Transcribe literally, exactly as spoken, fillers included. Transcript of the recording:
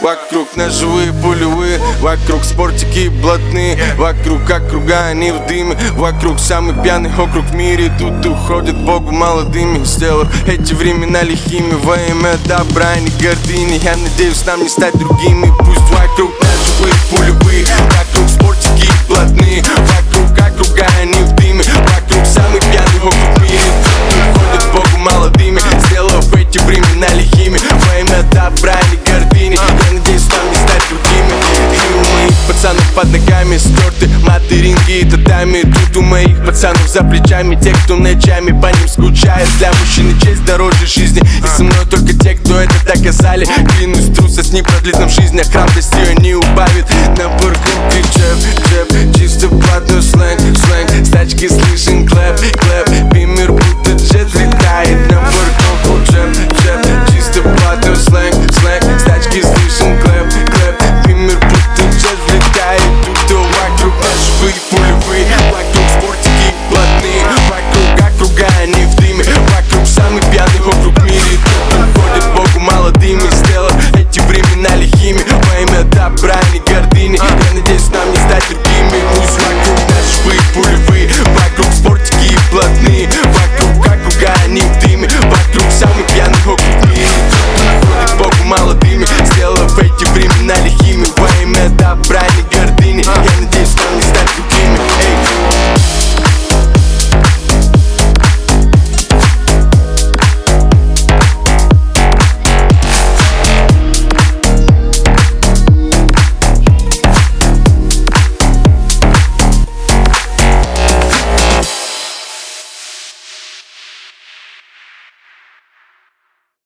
Вокруг ножевые, пулевые, вокруг спортики блатные, вокруг округа, они в дыме, вокруг самый пьяный округ в мире. Тут уходят Богу молодыми, сделав эти времена лихими во имя добра, не гордыни. Я надеюсь нам не стать другими. Пусть вокруг ножевые, пулевые, вокруг спортики блатные, вокруг округа, они в дыме, вокруг самый пьяный округ в мире. Тут уходят Богу молодыми, сделав эти времена лихими во имя добра, не гордыни. Я надеюсь нам не стать другими. И у моих пацанов под ногами стерты материнги и татами. Тут у моих пацанов за плечами те, кто ночами по ним скучает. Для мужчины честь дороже жизни, и со мной только те, кто это доказали. Клянусь, трусость не продлит нам жизнь, а храбрость ее не убавит. Нам